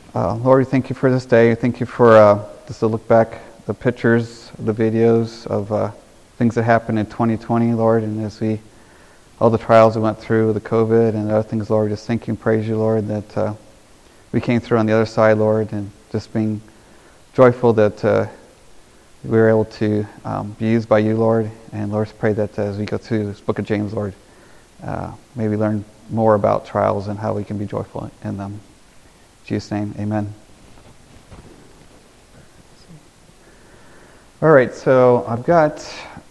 Lord, we thank you for this day. Thank you for just to look back, the pictures, the videos of things that happened in 2020, Lord, and all the trials we went through, the COVID and other things, Lord, just thank you and praise you, Lord, that we came through on the other side, Lord, and just being joyful that we were able to be used by you, Lord. And Lord, pray that as we go through this book of James, Lord, may we learn more about trials and how we can be joyful in them. In Jesus' name, amen. All right, so I've got,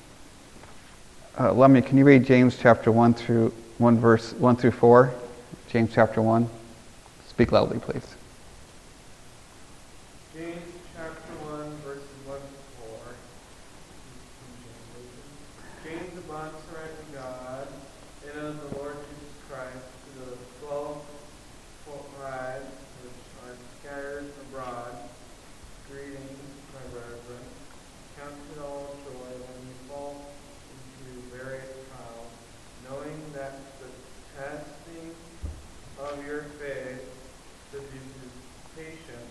Lemmy, can you read James chapter 1 verse 1 through 4? James chapter 1. Speak loudly, please. James chapter 1, verses 1 to 4. James, a bondservant of God, and of the Lord Jesus Christ, to the 12 tribes which are scattered abroad, greetings, my brethren. Count it all joy when you fall into various trials, knowing that the testing of your faith produces patience,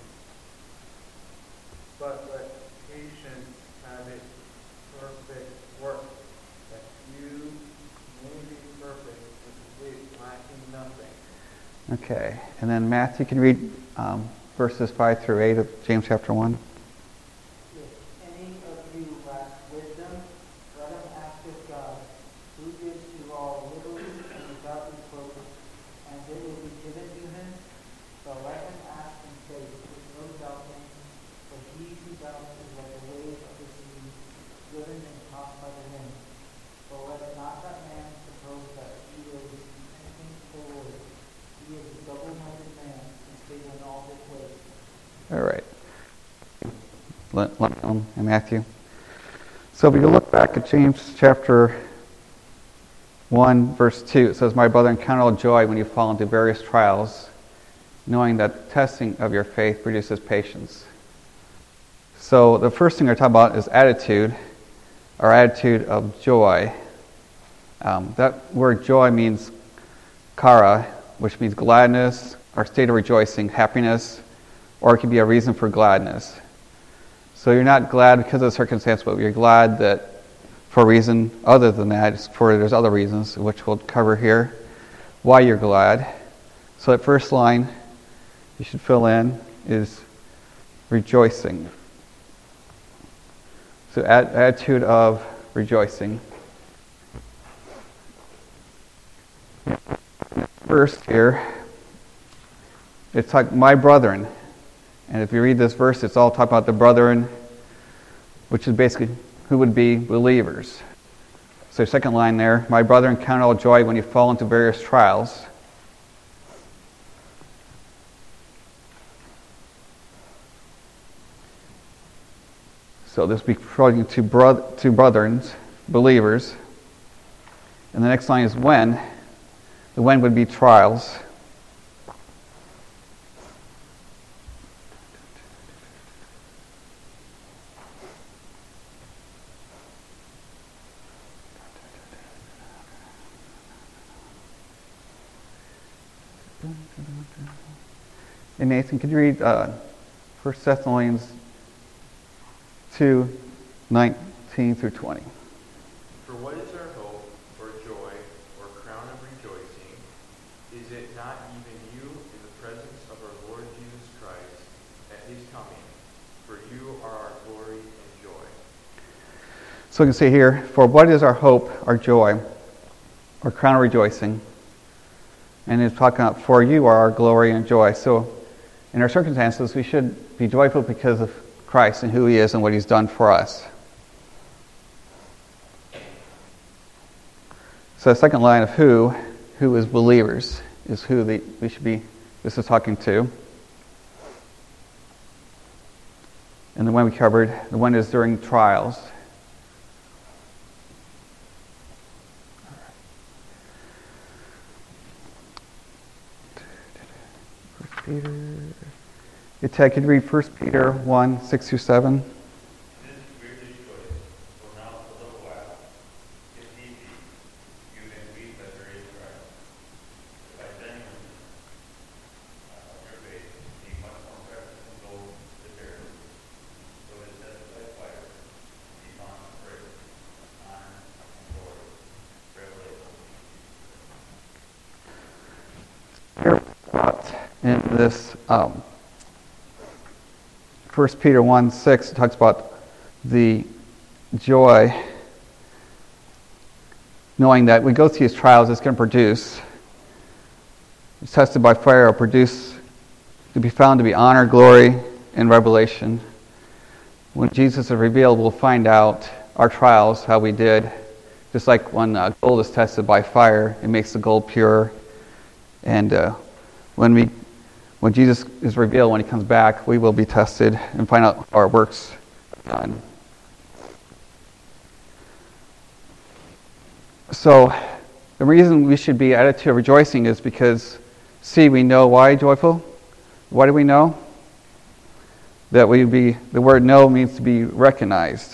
but let patience have its perfect work, that you may be perfect and complete, lacking nothing. Okay, and then Matthew, can you read verses 5 through 8 of James chapter 1? If any of you lack wisdom, let him ask of God, who gives to all liberally and without reproach, and it will be given to him. But let him ask in faith with no doubting, for he who doubts is like a wave of the sea, driven and tossed by the wind. For let not that man suppose that he will receive anything for the Lord. He is a double-minded man, unstable in all his ways. All right. And Matthew. So if you look back at James chapter 1, verse 2, it says, "My brethren, count it all joy when you fall into various trials, knowing that testing of your faith produces patience." So the first thing we're talking about is attitude, our attitude of joy. That word joy means kara, which means gladness, our state of rejoicing, happiness, or it can be a reason for gladness. So you're not glad because of the circumstance, but you're glad that for a reason other than that, there's other reasons, which we'll cover here, why you're glad. So that first line you should fill in is rejoicing. So attitude of rejoicing. First here, it's like my brethren. And if you read this verse, it's all talking about the brethren, which is basically who would be believers. So second line there, my brethren, count it all joy when you fall into various trials. So this would be referring to brethren, believers. And the next line is when. The when would be trials. And Nathan, could you read 1 Thessalonians 2, 19 through 20? For what is our hope, or joy, or crown of rejoicing? Is it not even you in the presence of our Lord Jesus Christ at his coming? For you are our glory and joy. So we can see here, for what is our hope, our joy, or crown of rejoicing? And it's talking about, for you are our glory and joy. So in our circumstances, we should be joyful because of Christ and who he is and what he's done for us. So the second line of who is believers, is who we should be, this is talking to. And the one we covered, the one is during trials. Peter. Hey, Ted, could you read 1 Peter 1, 6 through 7? By then, your faith being much more in this 1 Peter 1:6, it talks about the joy, knowing that we go through these trials, it's going to produce, it's tested by fire, will produce, to be found to be honor, glory, and revelation. When Jesus is revealed, we'll find out our trials, how we did. Just like when gold is tested by fire, it makes the gold pure. And when Jesus is revealed, when he comes back, we will be tested and find out our works done. So the reason we should be attitude of rejoicing is because, see, we know why joyful. Why do we know? That the word know means to be recognized.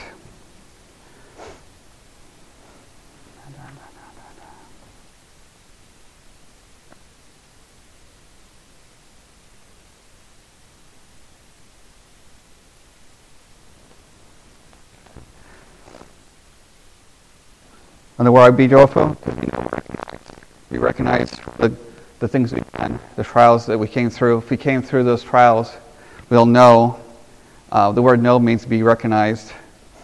And the word be joyful, we recognize the things we've done, the trials that we came through. If we came through those trials, we'll know. The word know means to be recognized.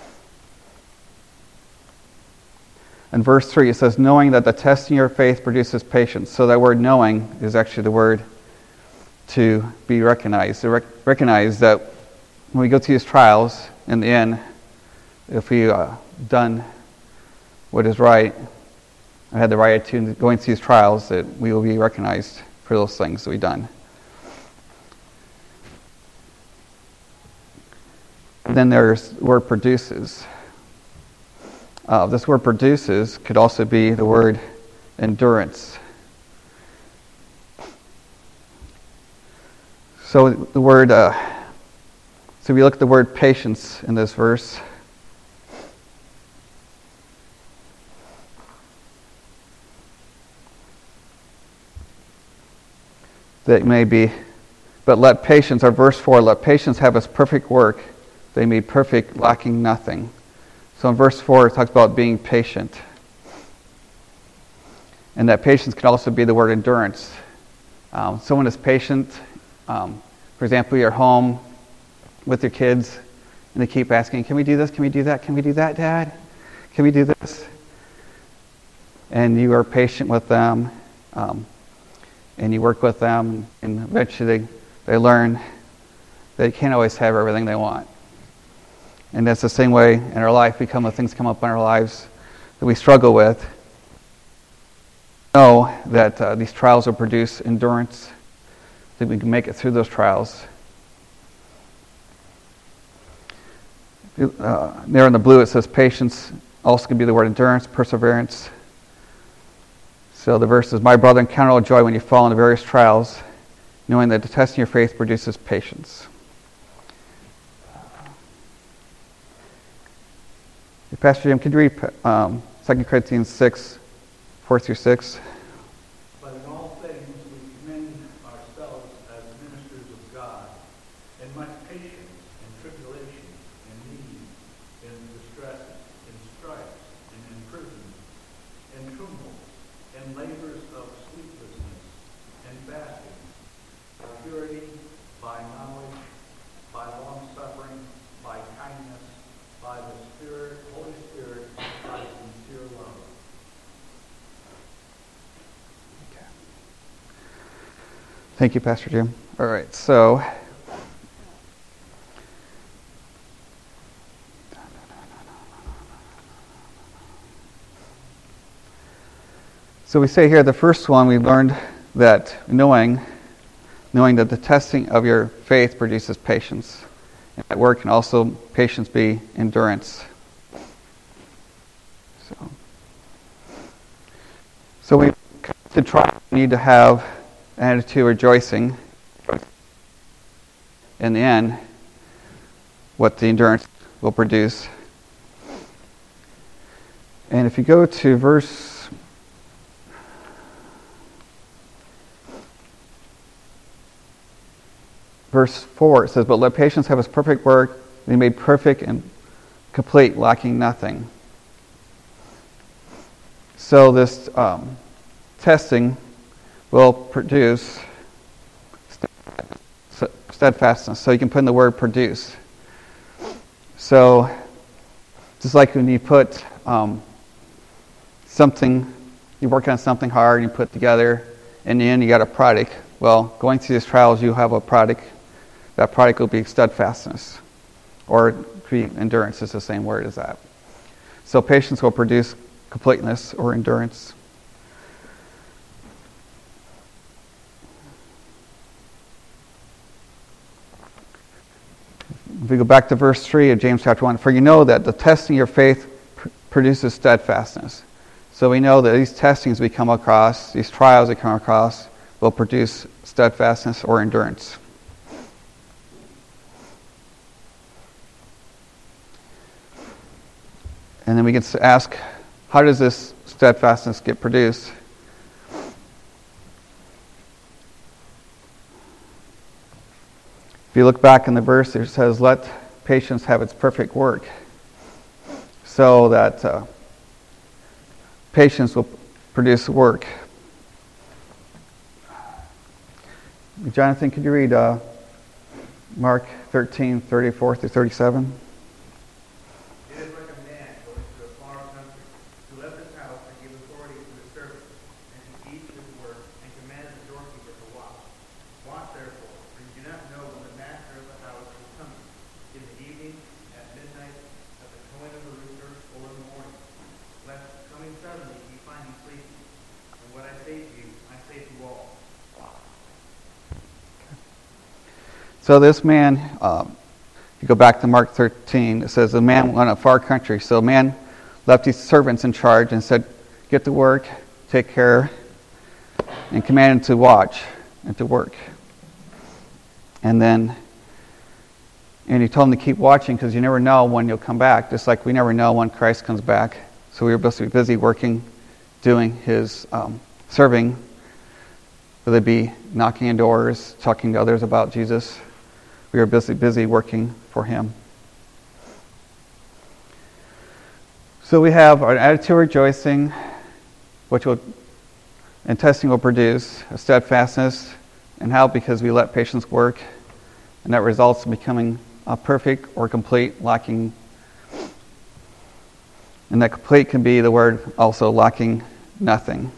In verse 3, it says, knowing that the testing of your faith produces patience. So that word knowing is actually the word to be recognized. To recognize that when we go through these trials, in the end, if we done what is right, I had the right attitude going through these trials, that we will be recognized for those things that we've done. And then there's the word produces. This word produces could also be the word endurance. So the word, so if you look at the word patience in this verse, that may be, but let patience, or verse 4, let patience have its perfect work, they may be perfect, lacking nothing. So in verse 4, it talks about being patient. And that patience can also be the word endurance. Someone is patient. For example, you're home with your kids, and they keep asking, can we do this? Can we do that? Can we do that, Dad? Can we do this? And you are patient with them. And you work with them, and eventually they learn they can't always have everything they want. And that's the same way in our life. Things come up in our lives that we struggle with. Know that these trials will produce endurance, that we can make it through those trials. There in the blue it says patience, also can be the word endurance, perseverance. So the verse is, my brother, count it all joy when you fall into various trials, knowing that the testing of your faith produces patience. Pastor Jim, could you read 2 Corinthians 6, 4 through 6? But in all things we commend ourselves as ministers of God, in much patience, in tribulation, in need, in distress, in stripes, in imprisonment, in tumults, in labors of sleeplessness, in fasting, by purity, by knowledge, by long-suffering, by kindness, by the Spirit, Holy Spirit, by sincere love. Okay. Thank you, Pastor Jim. All right, so we say here, the first one, we learned that knowing that the testing of your faith produces patience. And that word can also, patience, be endurance. So we need to have an attitude of rejoicing. In the end, what the endurance will produce. And if you go to verse 4, it says, but let patience have its perfect work, be made perfect and complete, lacking nothing. So this testing will produce steadfastness. So you can put in the word produce. So just like when you put something, you work on something hard and you put it together, in the end you got a product. Well, going through these trials, you have a product. That product will be steadfastness. Or endurance is the same word as that. So patience will produce completeness or endurance. If we go back to verse 3 of James chapter 1, for you know that the testing of your faith produces steadfastness. So we know that these testings we come across, these trials we come across, will produce steadfastness or endurance. And then we can ask, how does this steadfastness get produced? If you look back in the verse, it says, let patience have its perfect work. So that patience will produce work. Jonathan, could you read Mark 13, 34 through 37? It is like a man going to a far country, who left his house and gave authority to his servants, and to each his work, and commanded the doorkeeper to watch. Watch therefore, for you do not know when the master of the house is coming, in the evening, at midnight, at the crowing of the rooster, or in the morning, lest coming suddenly he find you sleeping. And what I say to you, I say to all. So this man, if you go back to Mark 13, it says the man went a far country. So a man left his servants in charge and said, get to work, take care, and commanded to watch and to work. And he told them to keep watching because you never know when you'll come back, just like we never know when Christ comes back. So we were supposed to be busy working, doing his serving, whether it be knocking on doors, talking to others about Jesus. We are busy working for him. So we have our attitude of rejoicing, and testing will produce a steadfastness. And how? Because we let patience work, and that results in becoming perfect or complete, lacking. And that complete can be the word also lacking nothing.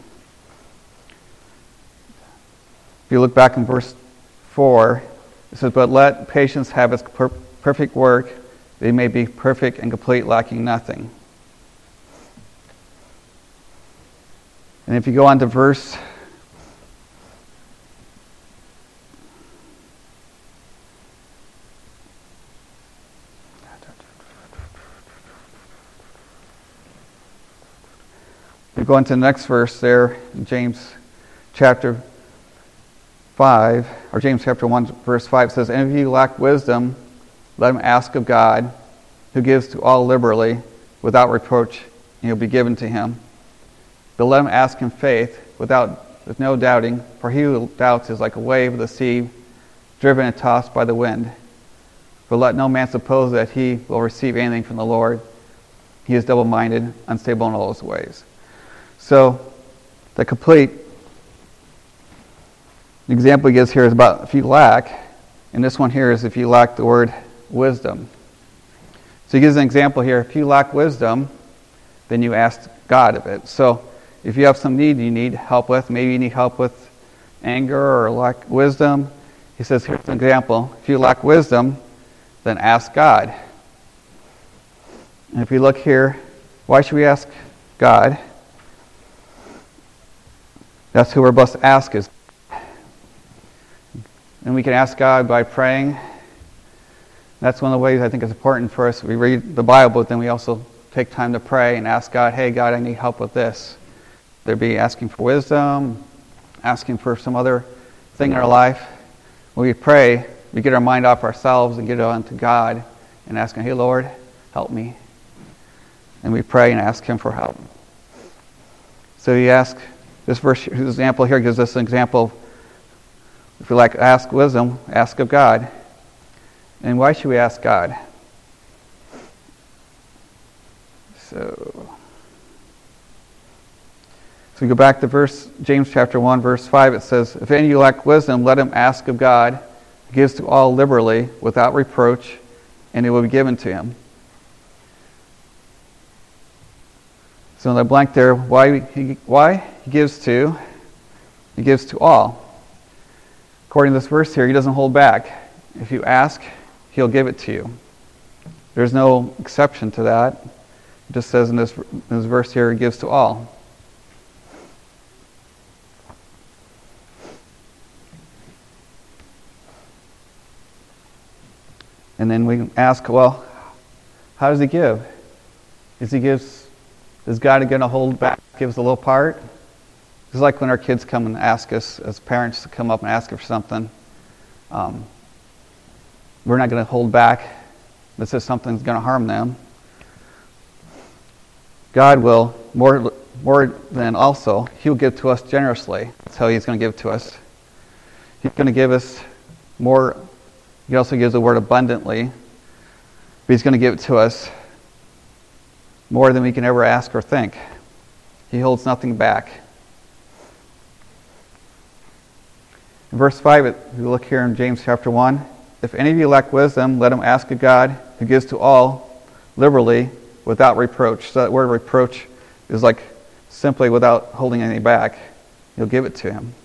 If you look back in verse 4, it says, but let patience have its perfect work, they may be perfect and complete, lacking nothing. And if you go on to verse 'the next verse there, in James chapter 5, or James chapter 1, verse 5 says, any of you lack wisdom, let him ask of God, who gives to all liberally, without reproach, and it will be given to him. But let him ask in faith, with no doubting, for he who doubts is like a wave of the sea, driven and tossed by the wind. But let no man suppose that he will receive anything from the Lord. He is double-minded, unstable in all his ways. So, the complete example he gives here is about if you lack, and this one here is if you lack the word wisdom. So he gives an example here. If you lack wisdom, then you ask God of it. So if you have some need you need help with, maybe you need help with anger or lack wisdom, he says, here's an example. If you lack wisdom, then ask God. And if you look here, why should we ask God? That's who we're supposed to ask is. And we can ask God by praying. That's one of the ways I think it's important for us. We read the Bible, but then we also take time to pray and ask God, hey, God, I need help with this. There'd be asking for wisdom, asking for some other thing in our life. When we pray, we get our mind off ourselves and get it onto God and ask him, hey, Lord, help me. And we pray and ask him for help. So you ask, this verse, this example here gives us an example. If you like ask wisdom, ask of God. And why should we ask God? So we go back to James chapter 1, verse 5. It says, if any of you lack wisdom, let him ask of God, gives to all liberally, without reproach, and it will be given to him. So in the blank there, why he gives to all. According to this verse here, he doesn't hold back. If you ask, he'll give it to you. There's no exception to that. It just says in this verse here, he gives to all. And then we ask, well, how does he give? Is God going to hold back, gives a little part? It's like when our kids come and ask us, as parents, to come up and ask us for something. We're not going to hold back. This is something that's going to harm them. God will, more than also, He'll give to us generously. That's how He's going to give to us. He's going to give us more. He also gives the word abundantly. But He's going to give it to us more than we can ever ask or think. He holds nothing back. In verse 5, if you look here in James chapter 1, if any of you lack wisdom, let him ask of God, who gives to all liberally, without reproach. So that word reproach is like simply without holding any back. He'll give it to him.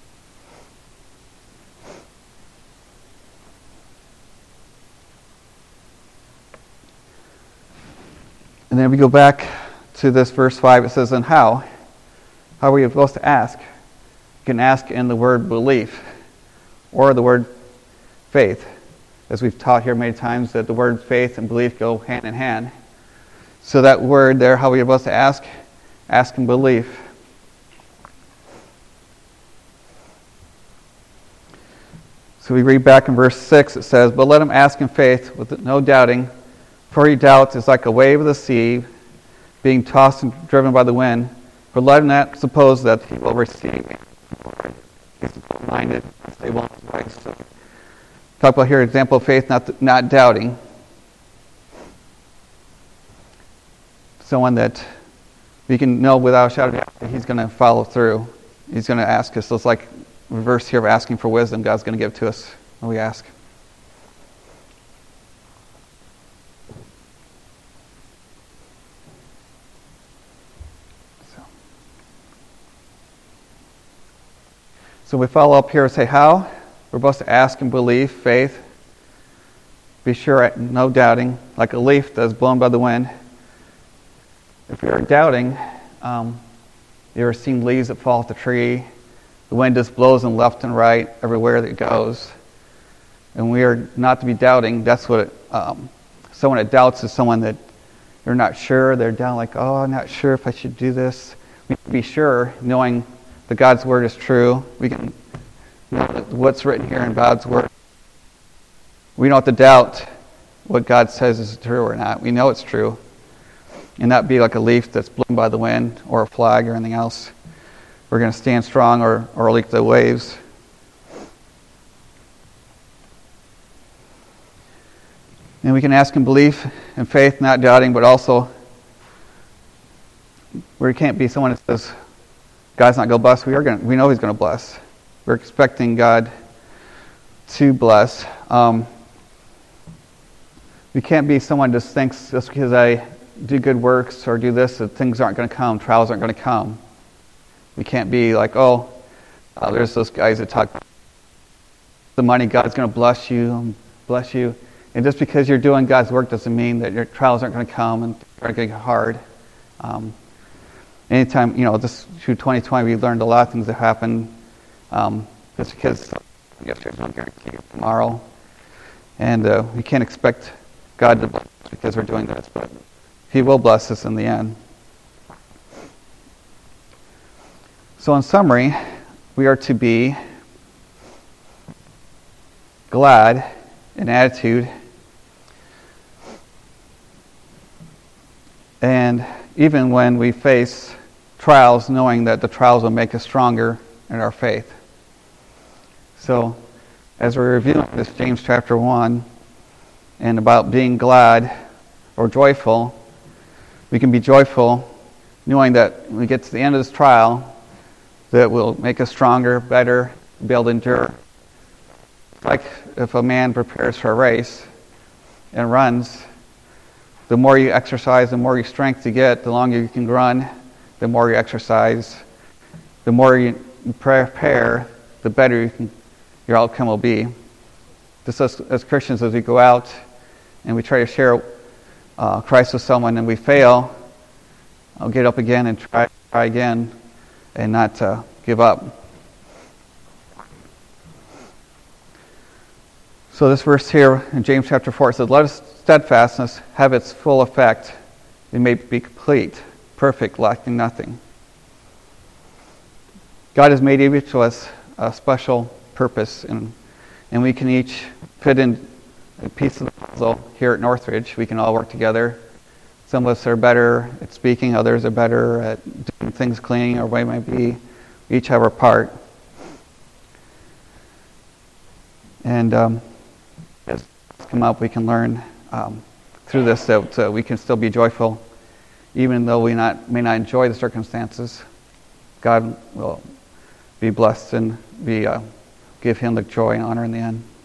And then we go back to this verse 5. It says, and how? How are we supposed to ask? You can ask in the word belief or the word faith. As we've taught here many times, that the word faith and belief go hand in hand. So that word there, how are we supposed to ask? Ask in belief. So we read back in verse 6, it says, but let him ask in faith with no doubting, for he doubts is like a wave of the sea, being tossed and driven by the wind. For let him not suppose that he will receive. He's minded, stable in his ways. So, talk about here, example of faith, not doubting. Someone that we can know without a shadow of a doubt that he's going to follow through. He's going to ask us. So it's like the verse here of asking for wisdom. God's going to give to us when we ask. So we follow up here and say how? We're supposed to ask and believe, faith. Be sure, no doubting, like a leaf that's blown by the wind. If you're doubting, you ever seen leaves that fall off the tree? The wind just blows them left and right, everywhere that it goes. And we are not to be doubting. That's what someone that doubts is someone that they're not sure. They're down like, oh, I'm not sure if I should do this. We need to be sure, knowing that God's word is true. We can know that what's written here in God's word. We don't have to doubt what God says is true or not. We know it's true. And not be like a leaf that's blown by the wind or a flag or anything else. We're going to stand strong or leak the waves. And we can ask in belief and faith, not doubting, but also we can't be someone that says, God's not going to bless. We know He's going to bless. We're expecting God to bless. We can't be someone that just thinks just because I do good works or do this that things aren't going to come, trials aren't going to come. We can't be like, there's those guys that talk the money, God's going to bless you. And just because you're doing God's work doesn't mean that your trials aren't going to come and are going to get hard. Anytime, this through 2020, we learned a lot of things that happen just because yesterday's not guaranteed tomorrow. And we can't expect God to bless us because we're doing this, but He will bless us in the end. So in summary, we are to be glad in attitude and even when we face trials, knowing that the trials will make us stronger in our faith. So, as we're reviewing this James chapter 1 and about being glad or joyful, we can be joyful knowing that when we get to the end of this trial, that will make us stronger, better, be able to endure like if a man prepares for a race and runs, the more you exercise, the more strength you get, the longer you can run, the more you exercise, the more you prepare, the better your outcome will be. Just as Christians, as we go out and we try to share Christ with someone and we fail, I'll get up again and try again and not give up. So this verse here in James chapter 4 says, "Let us steadfastness have its full effect. We may be complete, perfect, lacking nothing." God has made each of us a special purpose, and we can each fit in a piece of the puzzle here at Northridge. We can all work together. Some of us are better at speaking, others are better at doing things cleaning, or whatever it might be. We each have our part. And as come up, we can learn through this that we can still be joyful, even though we may not enjoy the circumstances. God will be blessed and give Him the joy and honor in the end.